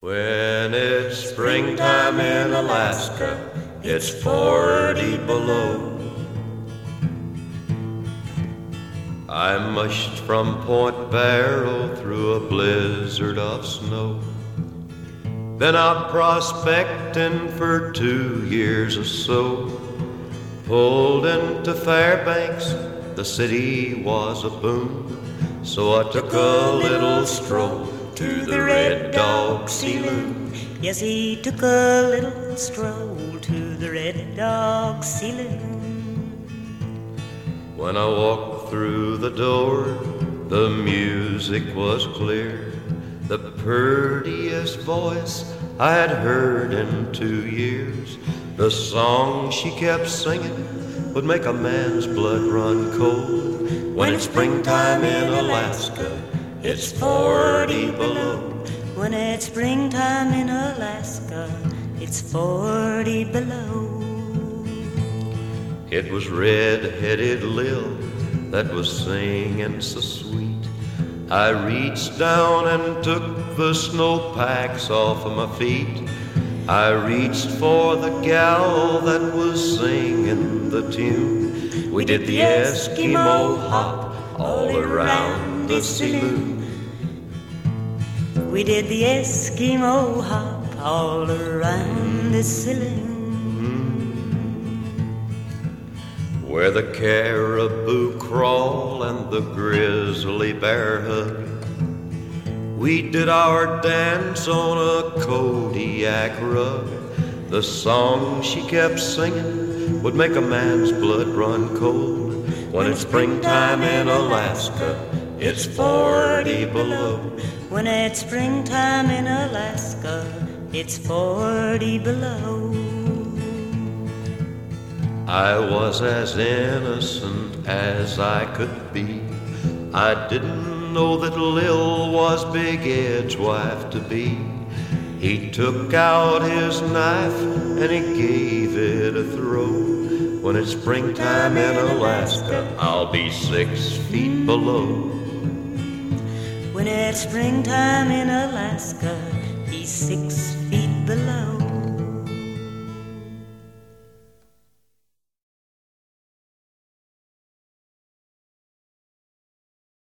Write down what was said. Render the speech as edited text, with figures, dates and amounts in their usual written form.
When it's springtime in Alaska, it's 40 below. I mushed from Point Barrow through a blizzard of snow. Been out prospecting for 2 years or so. Pulled into Fairbanks, the city was a boom. So I took a little stroll to the Red Dog Saloon. Yes, he took a little stroll to the Red Dog Saloon. When I walked through the door, the music was clear. The prettiest voice I had heard in 2 years. The song she kept singing would make a man's blood run cold. When it's springtime in Alaska, it's 40 below. When it's springtime in Alaska, it's 40 below. It was red-headed Lil that was singing so sweet. I reached down and took the snowpacks off of my feet. I reached for the gal that was singing the tune. We did the Eskimo hop all around the saloon. We did the Eskimo hop all around the saloon. Where the caribou crawl and the grizzly bear hug, we did our dance on a Kodiak rug. The song she kept singing would make a man's blood run cold. When it's springtime in Alaska, it's 40 below. When it's springtime in Alaska, it's 40 below. I was as innocent as I could be. I didn't know that Lil was Big Ed's wife to be. He took out his knife and he gave it a throw. When it's springtime in Alaska, I'll be 6 feet below. When it's springtime in Alaska, he's 6